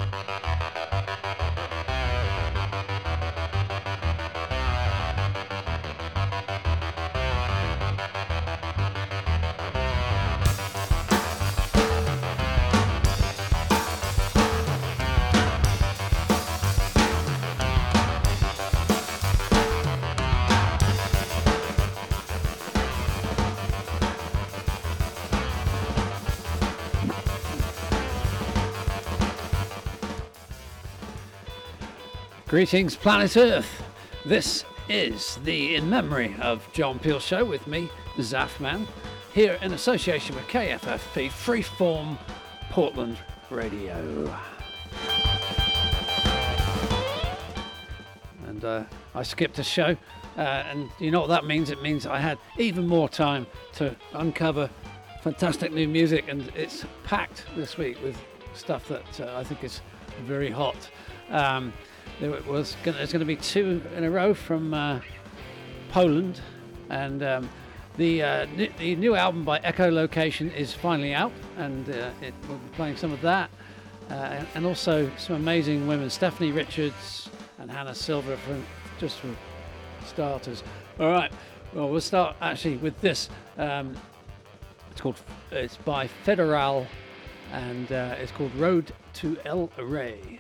Greetings, planet Earth. This is the In Memory of John Peel show with me, Zafman, here in association with KFFP Freeform Portland Radio. And I skipped a show, and you know what that means? It means I had even more time to uncover fantastic new music, and it's packed this week with stuff that I think is very hot. There's going to be two in a row from Poland, and the new album by Echolocation is finally out, and we'll be playing some of that, and also some amazing women, Stephanie Richards and Hannah Silver, just for starters. All right, well, we'll start actually with this. It's by Federal, and it's called Road to El Rey.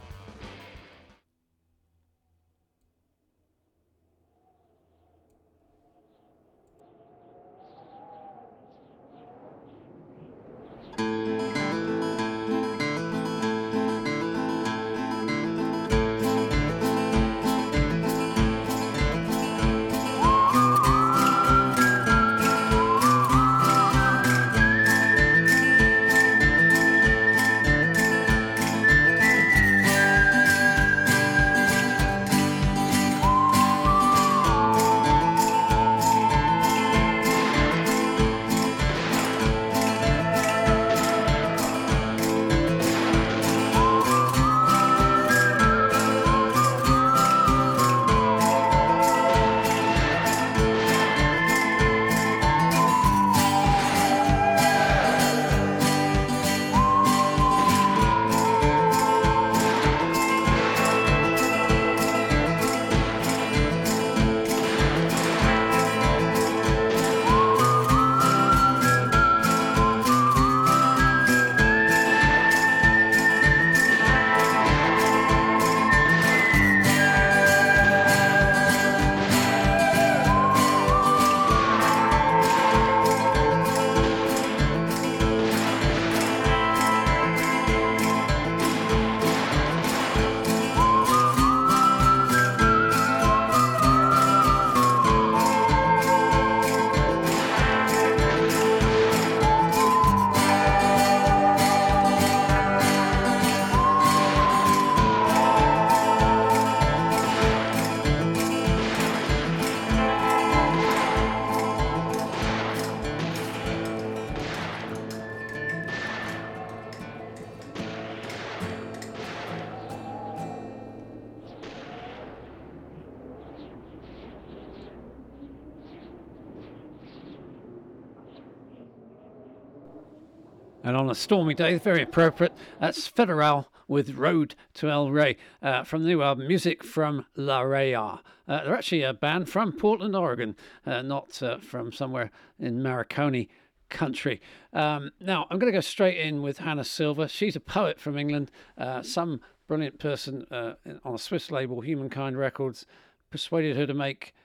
And on a stormy day, very appropriate, that's Federal with Road to El Rey from the new album, Music from La Rea. They're actually a band from Portland, Oregon, not from somewhere in Marconi country. Now, I'm going to go straight in with Hannah Silver. She's a poet from England, some brilliant person on a Swiss label, Humankind Records, persuaded her to make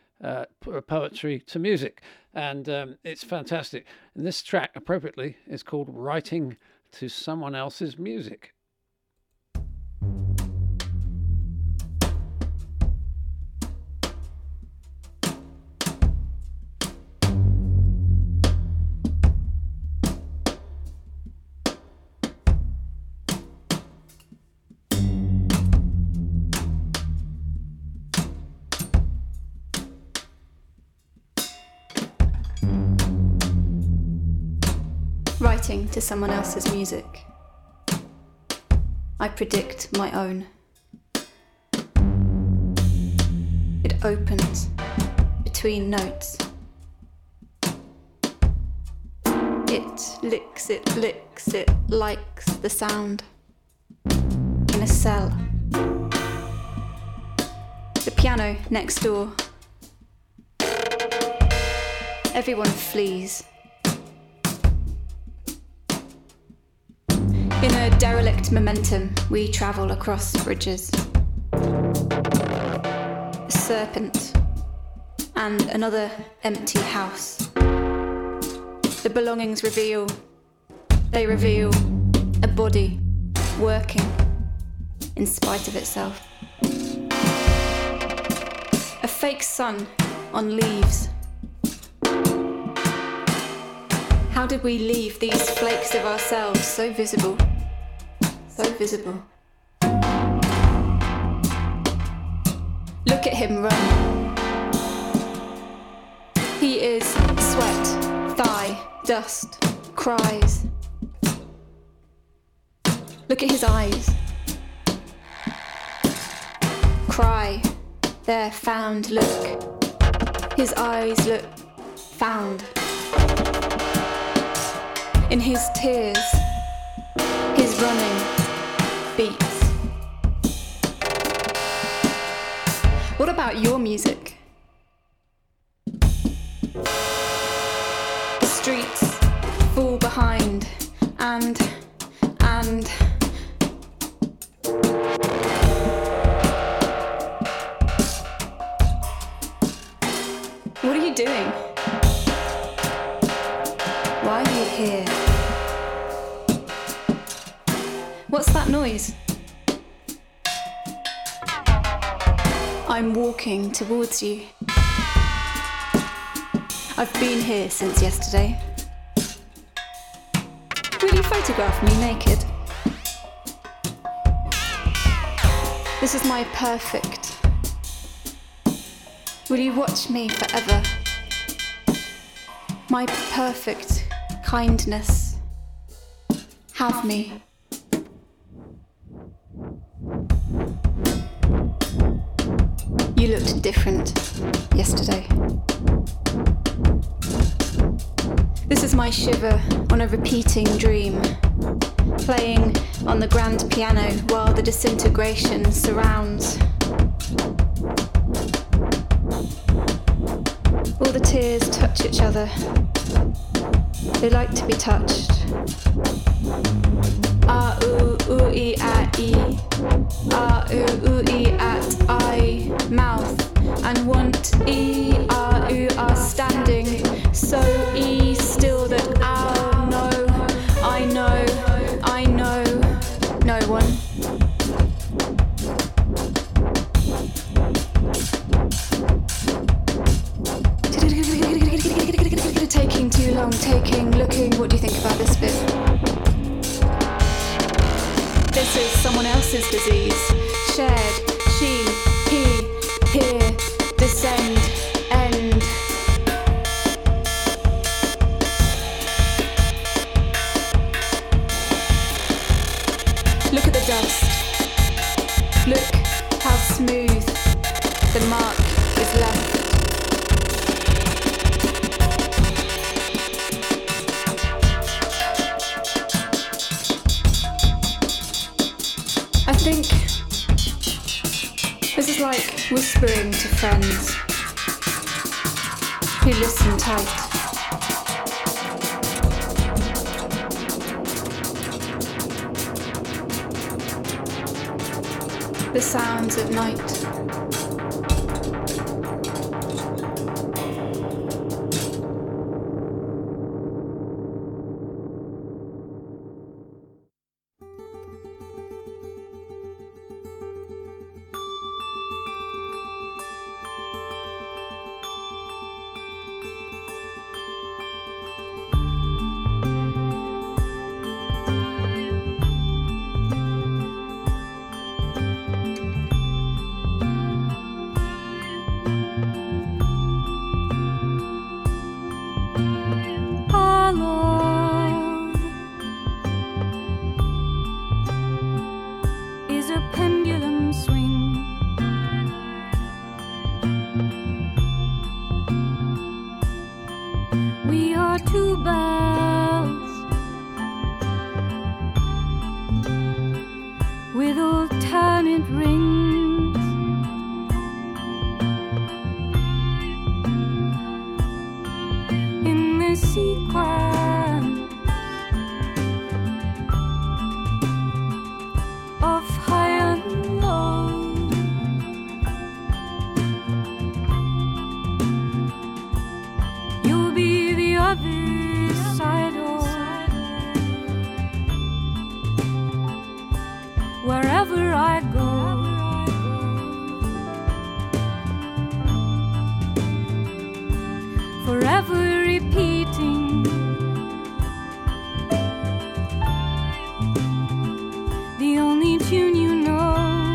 poetry to music, and it's fantastic. And this track, appropriately, is called Writing to Someone Else's Music. Writing to someone else's music. I predict my own. It opens between notes. It licks, it likes the sound. in a cell. The piano next door. Everyone flees. In a derelict momentum, we travel across bridges. A serpent and another empty house. The belongings reveal a body working in spite of itself. A fake sun on leaves. How did we leave these flakes of ourselves so visible? So visible. Look at him run. He is sweat, thigh, dust, cries. Look at his eyes. Cry, their found look. His eyes look found. In his tears, his running beats. What about your music? The streets fall behind and what are you doing? Why are you here? What's that noise? I'm walking towards you. I've been here since yesterday. Will you photograph me naked? This is my perfect. Will you watch me forever? My perfect kindness. Have me. You looked different yesterday. This is my shiver on a repeating dream, playing on the grand piano while the disintegration surrounds. All the tears touch each other. They like to be touched. Ah ooh ooh ee ah ee. Ah ooh ooh ee at I mouth and want ee ah ooh are standing so ee still that ow no I know no one. Taking too long, looking, what do you think about this bit? This is someone else's disease. Shared, she, he, here, descend, end. Look at the dust. Look how smooth the mark is left. I think this is like whispering to friends who listen tight. The sounds at night. With all turn it rings. In this sequence of high and low, you'll be the other side of wherever I go. Forever repeating the only tune you know.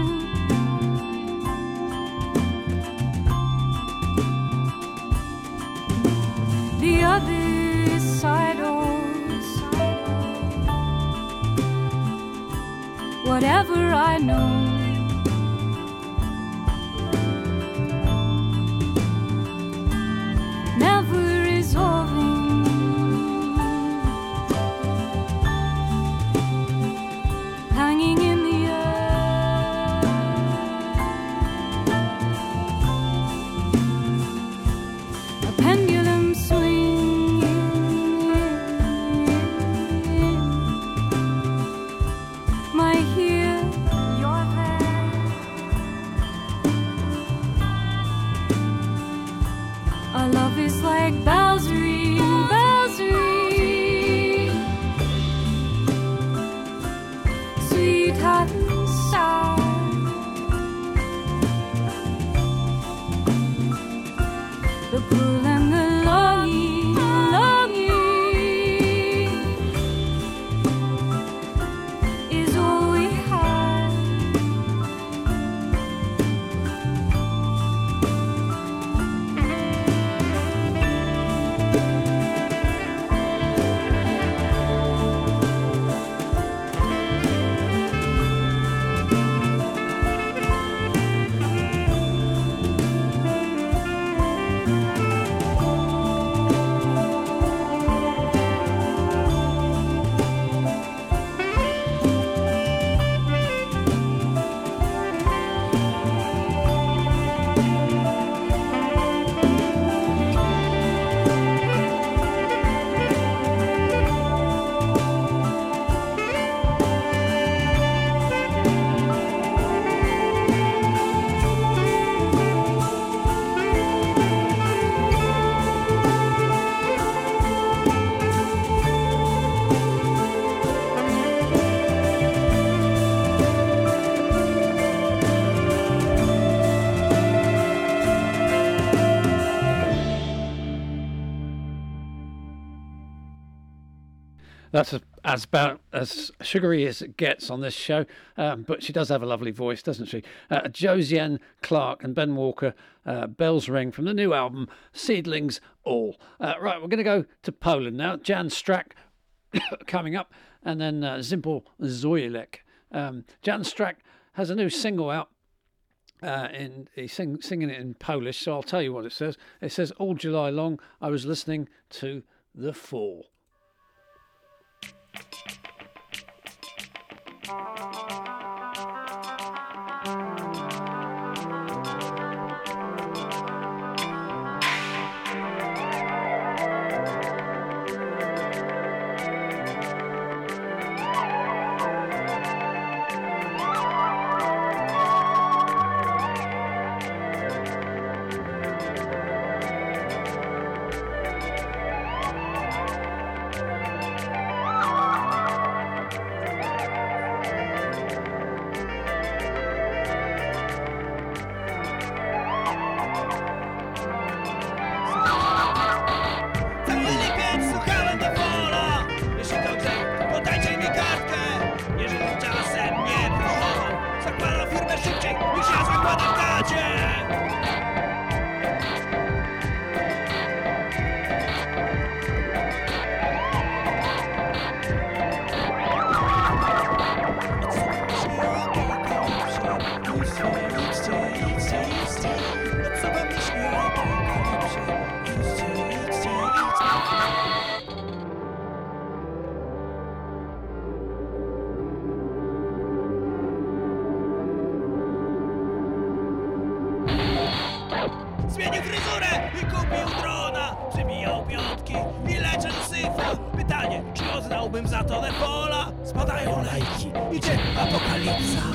The other side of whatever I know. Never resolving, hanging in the air. A pendulum swinging. My here, you're there. Our love is like Bowsery, Bowsery, sweet, hot and sour. The pull and the longing, longing is all we have. That's about as sugary as it gets on this show, but she does have a lovely voice, doesn't she? Josiane Clarke and Ben Walker, Bells Ring, from the new album Seedlings All. Right, we're going to go to Poland now. Jan Strak coming up, and then Zimpel Zoilek. Jan Strak has a new single out. He's singing it in Polish, so I'll tell you what it says. It says, all July long, I was listening to The Fall. zmienił fryzurę i kupił drona. Przybijał piątki i leczę syfa. Pytanie, czy oddałbym za to Defola? Spadają lajki, idzie apokalipsa.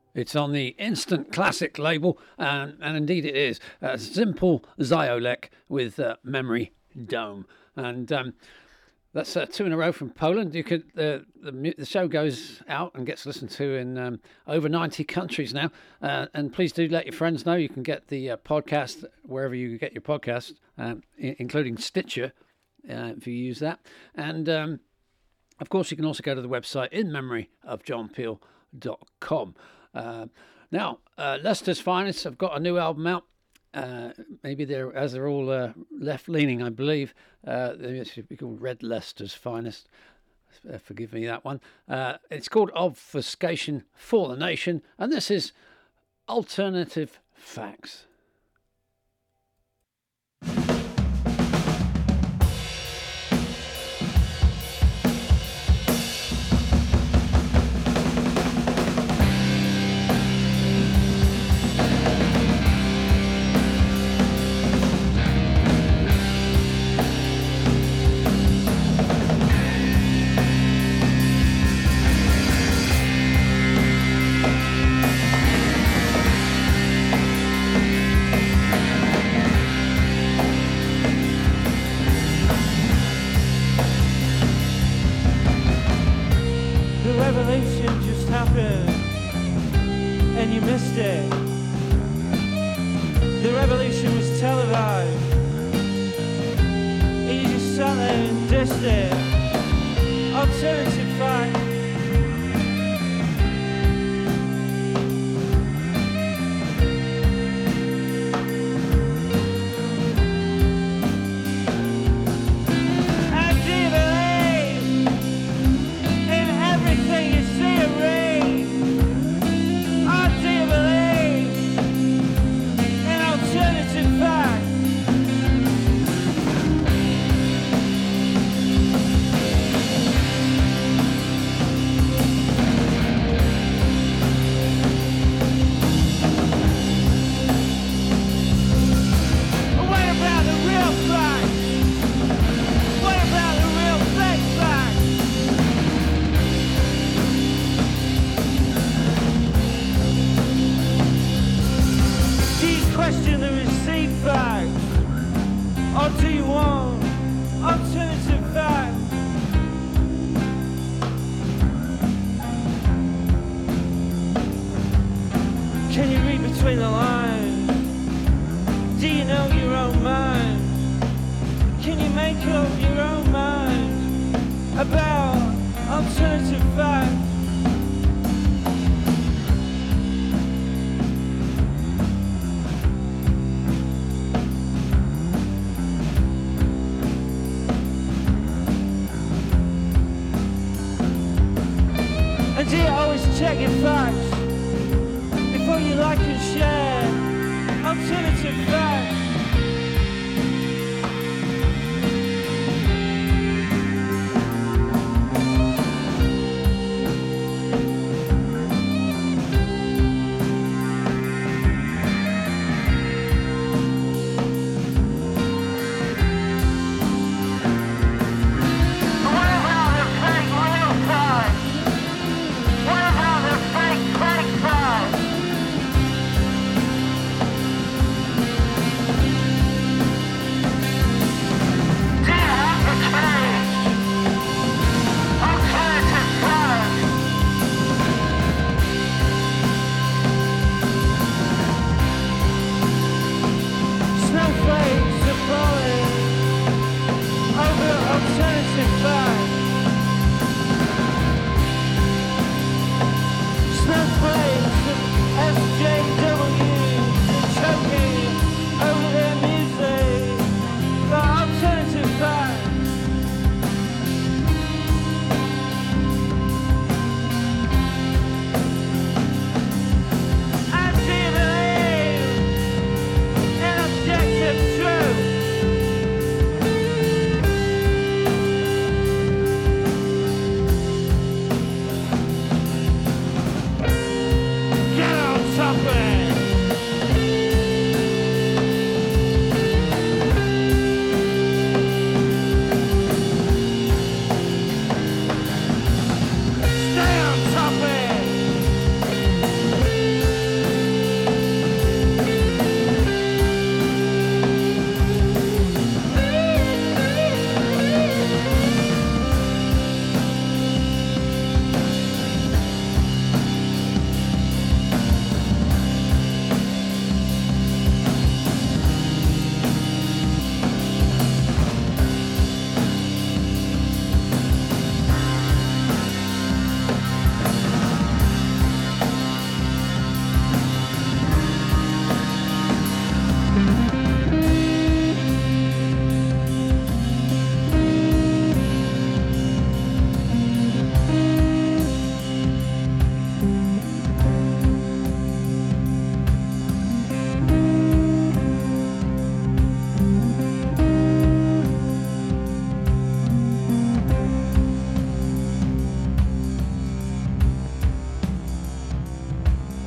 It's on the Instant Classic label, and indeed it is. Simple Zyolek with Memory Dome. And that's 2 in a row from Poland. You could the show goes out and gets listened to in over 90 countries now. And please do let your friends know. You can get the podcast wherever you get your podcast, including Stitcher, if you use that. And of course, you can also go to the website inmemoryofjohnpeel.com. Now, Leicester's Finest have got a new album out. Maybe they're all left-leaning, I believe. It should be called Red Leicester's Finest. Forgive me that one. It's called Obfuscation for the Nation, and this is Alternative Facts. The revolution was televised, and you just sat there and dissed it. Alternative fact. Check your facts before you like and share. Alternative facts.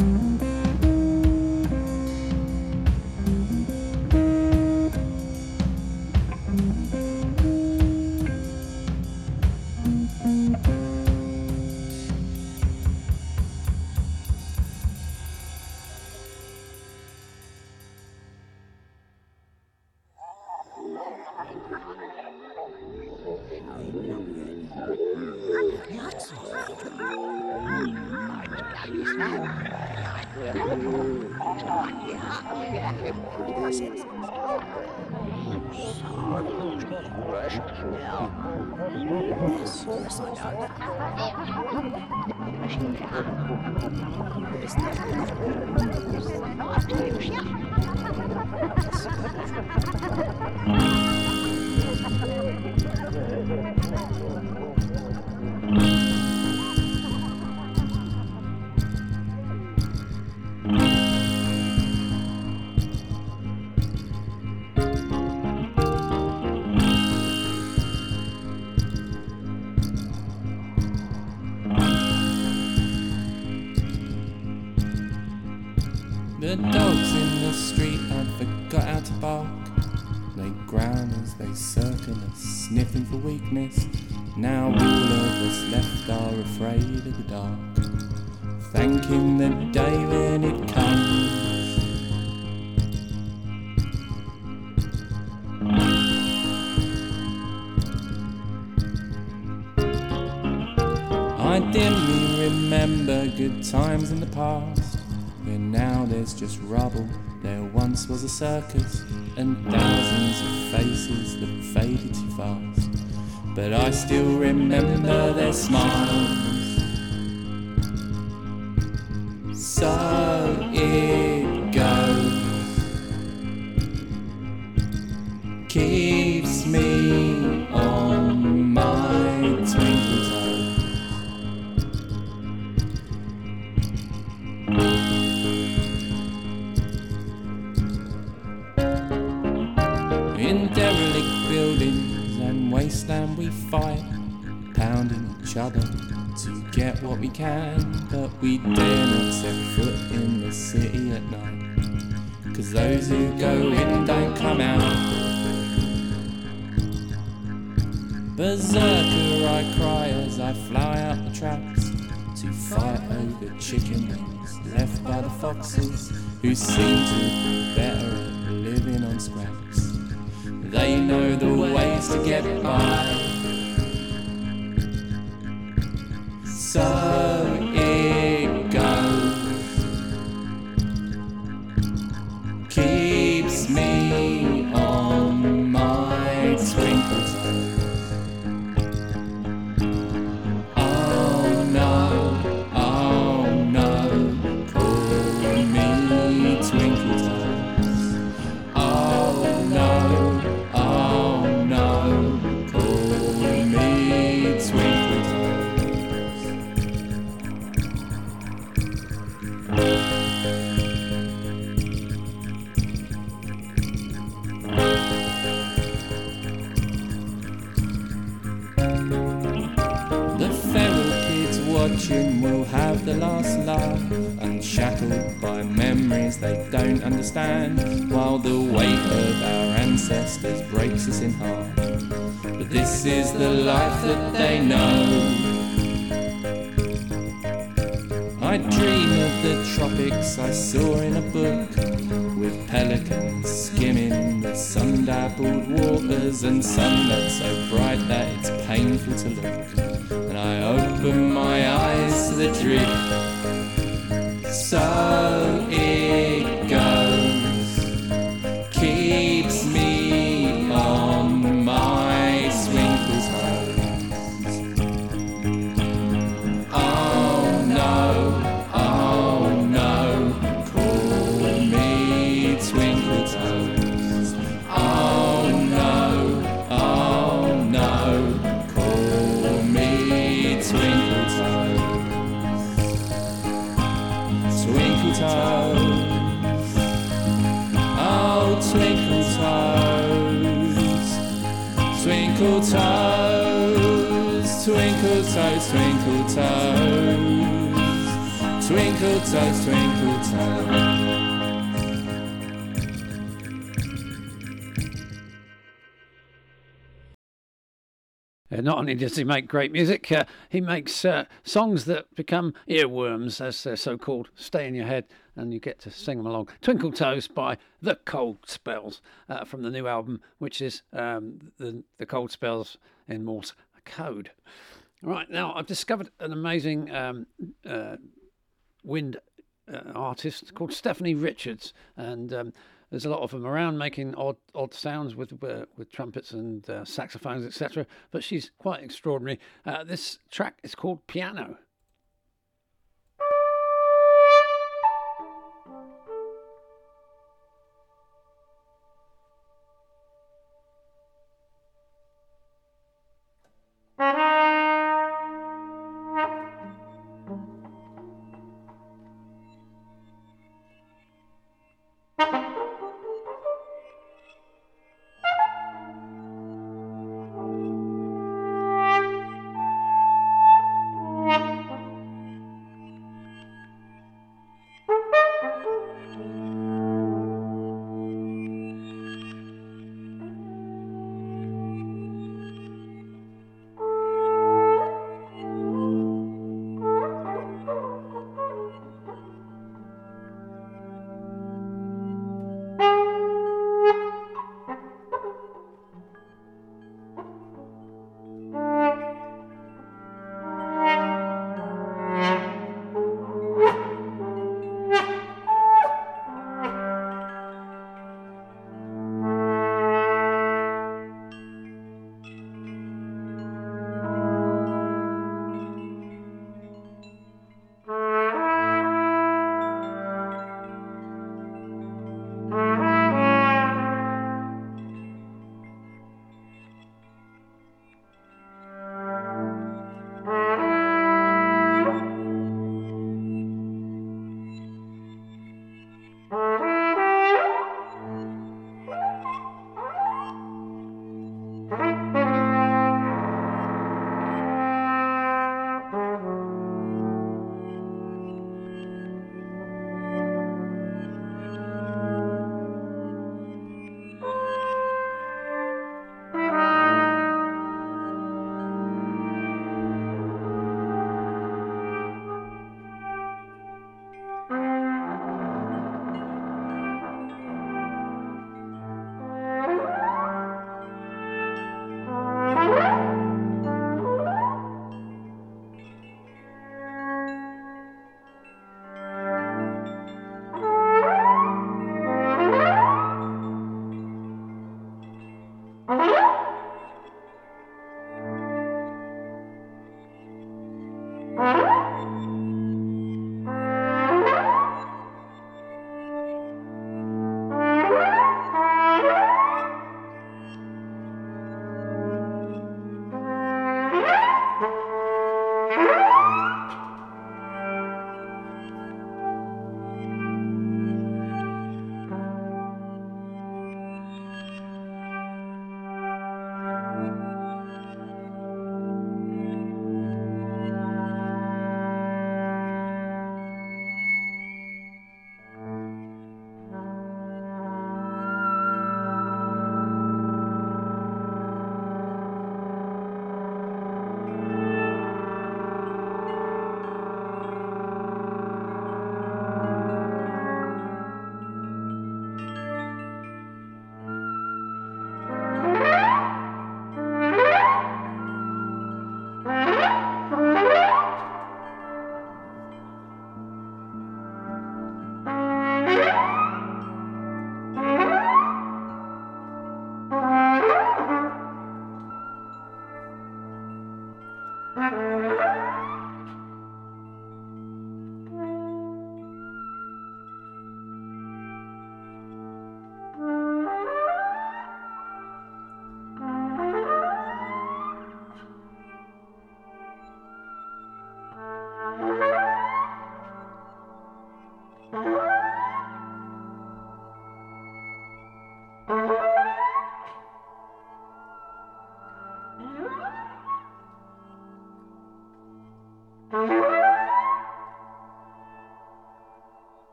The dogs in the street had forgot how to bark. They growl as they circle us, sniffing for weakness. Now all of us left are afraid of the dark, thanking the day when it comes. I dimly remember good times in the past, when now there's just rubble. There once was a circus and thousands of faces that faded too fast, but I still remember their smiles. So it goes, keeps me on my twinkle toes. In derelict buildings and wasteland we fight, pounding each other to get what we can, but we dare not set foot in the city at night, 'cause those who go in don't come out. Berserker I cry as I fly out the traps to fight over chicken wings left by the foxes, who seem to be better at living on scraps. They know the ways to get by. So it goes, keeps me on my twinkle toes. Oh no, call me twinkle toes. Oh no, call me twinkle toes. The feral kids watching will have the last laugh, unshackled by memories they don't understand, while the weight of our ancestors breaks us in half. But this is the life that they know. I dream of the tropics I saw in a book, with pelicans skimming the sun-dappled waters and sunlight so bright that it's painful to look. And I open my eyes to the drip. So it goes, keeps me on my twinkle toes. Oh no, call me twinkle toes. Oh no, call me twinkle toes. Twinkle toes, oh twinkle toes, twinkle toes, twinkle toes, twinkle toes, Twinkle toes, twinkle toes. Not only does he make great music, he makes songs that become earworms, as they're so called, stay in your head, and you get to sing them along. Twinkle Toes by The Cold Spells, from the new album, which is the Cold Spells in Morse code. Right, now I've discovered an amazing wind artist called Stephanie Richards, and there's a lot of them around making odd sounds with trumpets and saxophones, etc. But she's quite extraordinary. This track is called Piano.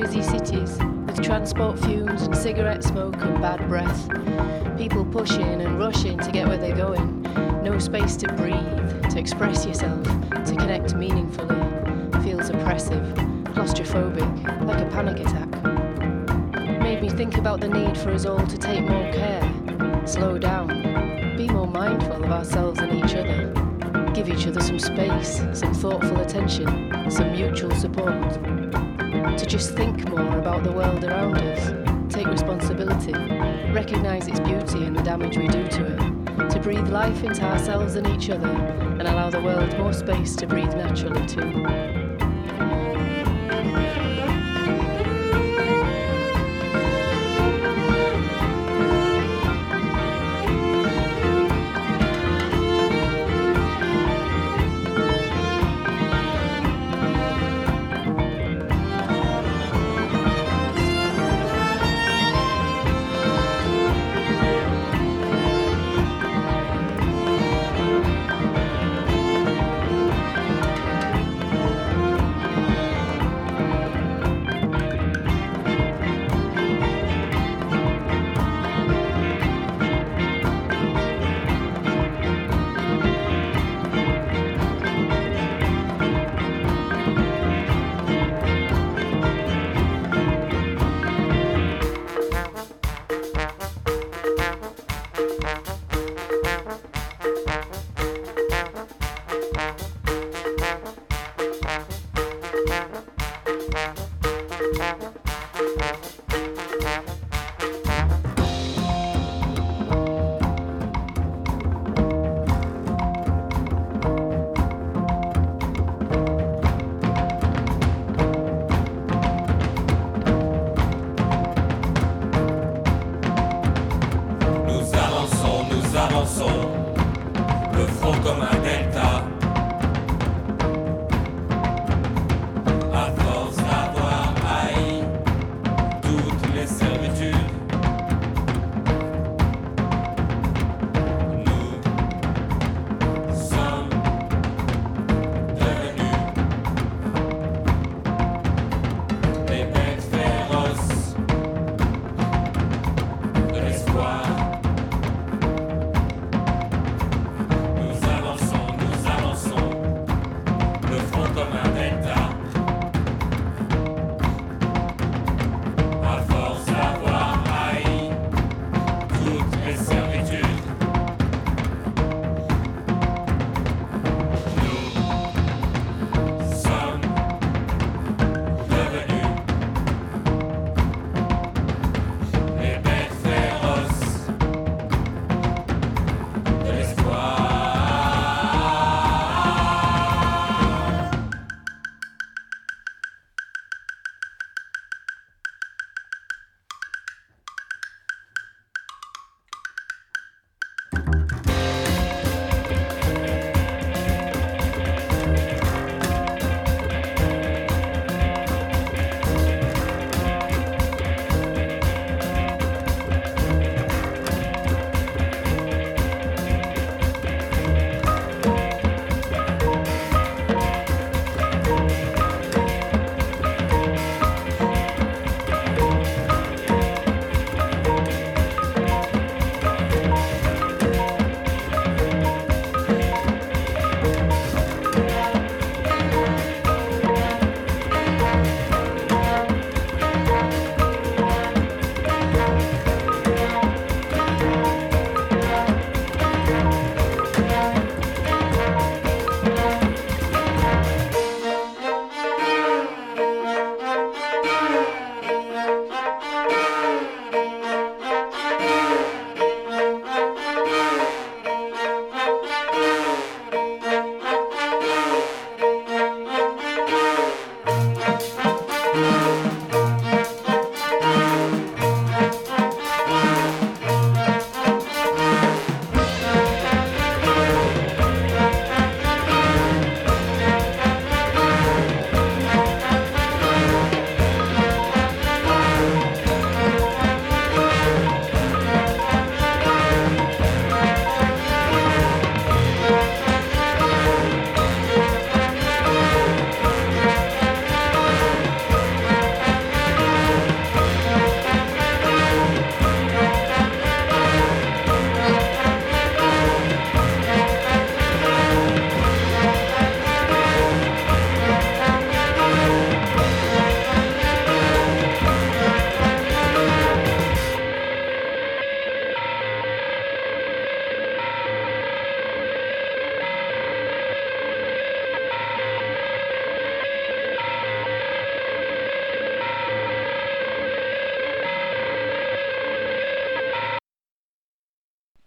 busy cities with transport fumes and cigarette smoke and bad breath. People pushing and rushing to get where they're going. No space to breathe, to express yourself, to connect meaningfully. Feels oppressive, claustrophobic, like a panic attack. Made me think about the need for us all to take more care, slow down, be more mindful of ourselves and each other. Give each other some space, some thoughtful attention, some mutual support. To just think more about the world around us, take responsibility, recognise its beauty and the damage we do to it, to breathe life into ourselves and each other, and allow the world more space to breathe naturally too. Tout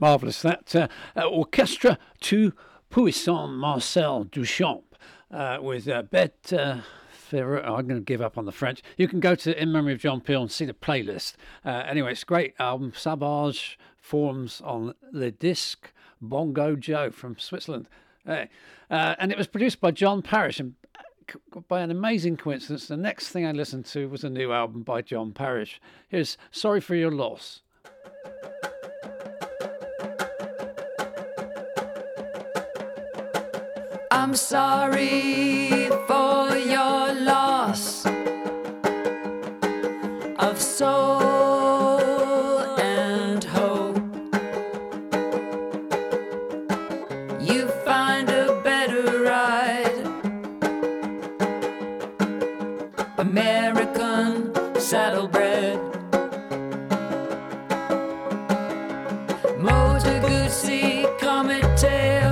Marvellous. That Orchestre tout puissant Marcel Duchamp with Bête Féroce. I'm going to give up on the French. You can go to In Memory of John Peel and see the playlist. Anyway, it's a great album. Savage forms on Le Disque Bongo Joe from Switzerland. And it was produced by John Parrish. And by an amazing coincidence, the next thing I listened to was a new album by John Parrish. Here's Sorry for Your Loss. I'm sorry for your loss of soul and hope. You find a better ride, American saddlebred, Motor Guzzi Comet Tail.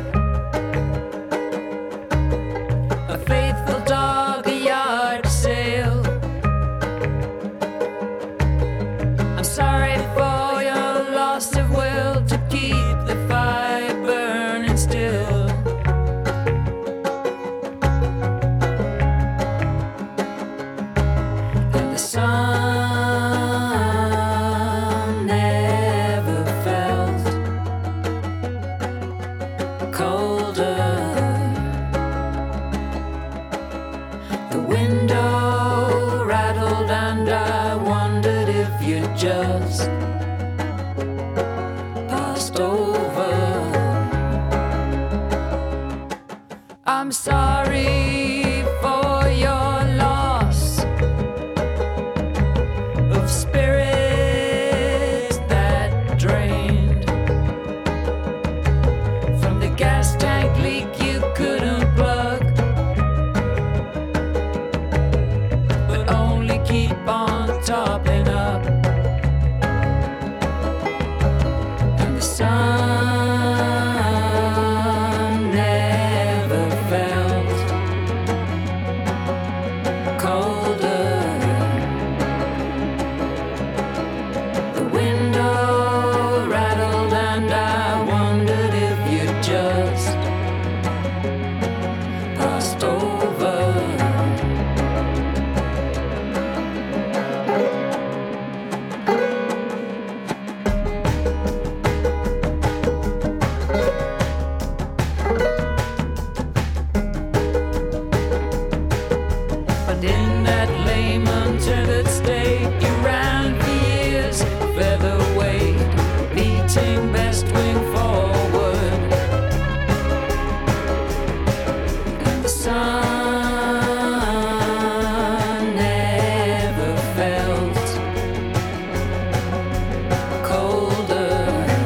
Faithful dog, a yard sale. I'm sorry for your loss of will to keep the fire burning still. And the sun never felt colder. The window rattled and I wondered if you just passed over. I'm sorry for your loss of spirits that drained from the gas tank leak you couldn't plug. Keep on topping up, and the sun never felt colder. The window rattled and I wondered if you just passed over. Best wing forward, and the sun never felt colder.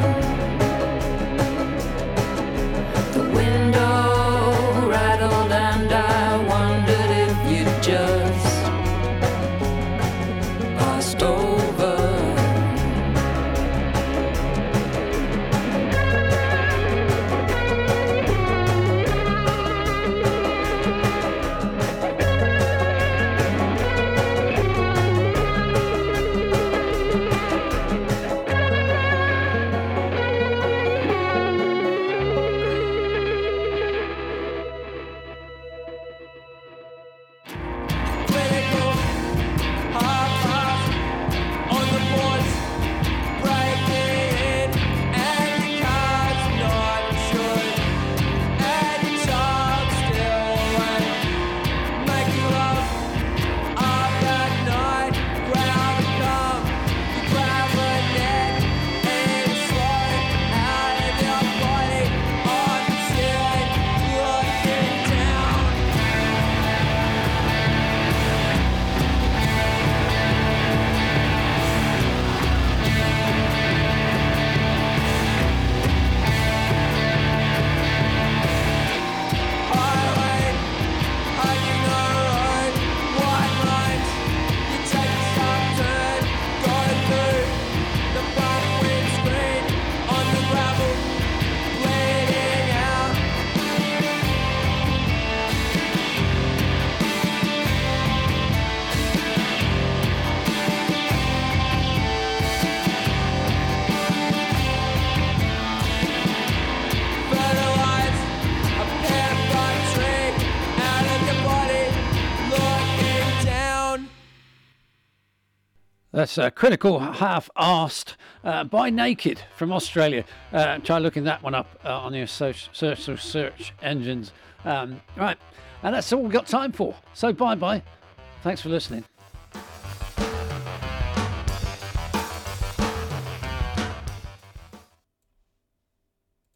The window rattled and I wondered if you just passed over. That's Critical Half-Arsed by Naked from Australia. Try looking that one up on your social search engines. Right, and that's all we've got time for. So bye-bye. Thanks for listening.